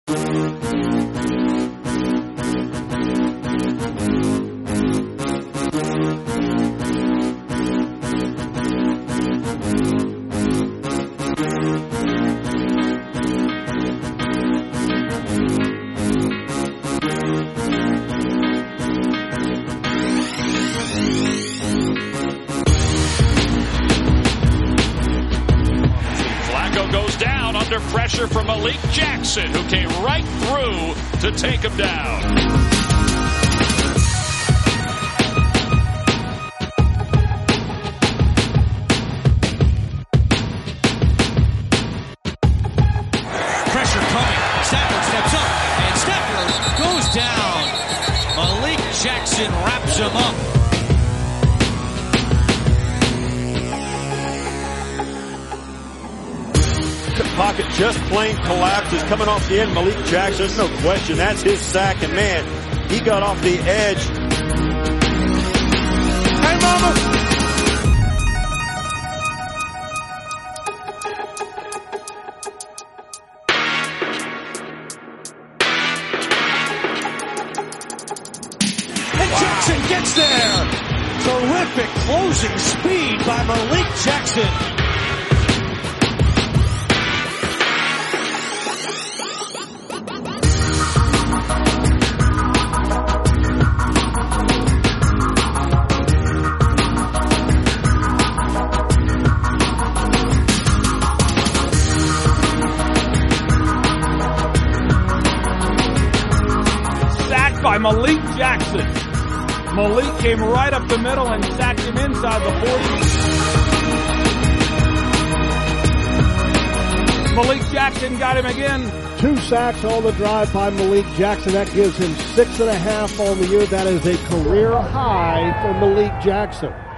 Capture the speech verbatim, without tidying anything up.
Goes down under pressure from Malik Jackson, who came right through to take him down. Pressure coming. Stafford steps up, and Stafford goes down. Malik Jackson wraps him up. Pocket just plain collapses coming off the end. Malik Jackson, there's no question, that's his sack, and man, he got off the edge. Hey, mama! And Jackson gets there. Terrific closing speed by Malik Jackson. By Malik Jackson. Malik came right up the middle and sacked him inside the forty. Malik Jackson got him again. Two sacks on the drive by Malik Jackson. That gives him six and a half on the year. That is a career high for Malik Jackson.